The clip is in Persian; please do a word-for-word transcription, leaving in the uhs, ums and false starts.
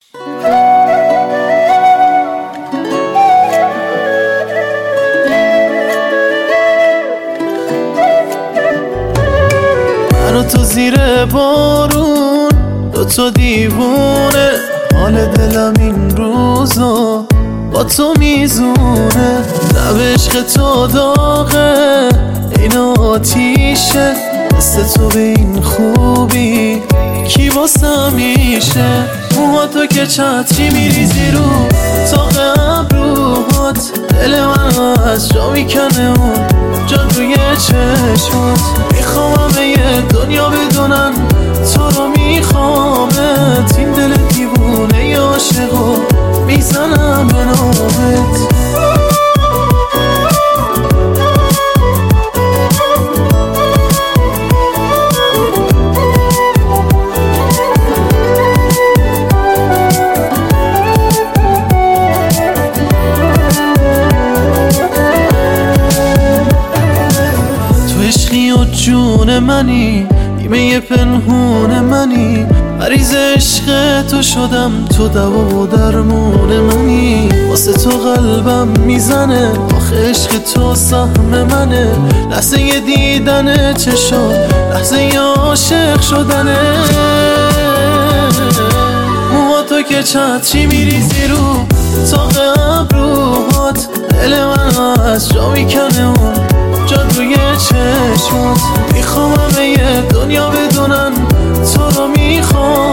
منو تو زیر بارون دو تا دیوونه، حال دلم این روزا با تو میزونه. لب عشق تو داغه این آتیشه، مثل تو به این خوبی کی واسه میشه. موها تو که چتری میریزی رو تاق ابروهات، دل من از جا میکنه اون جاد روی چشمات. میخوام همه یه دنیا بدونن تو رو میخوامت، این دل دیوونه عاشقو میزنم به نامت. عشقی و جون منی، نیمه پنهون منی، مریض عشق تو شدم، تو دوا و درمون منی. واسه تو قلبم میزنه، آخه عشق تو سهم منه. لحظه ی دیدن چشات، لحظه ی عاشق شدنه. موها تو که چتری میریزی رو تاق ابروهات، دل من از جا میکنه اون جاد روی چشمات. میخوام همه یه دنیا بدونن تو رو میخوام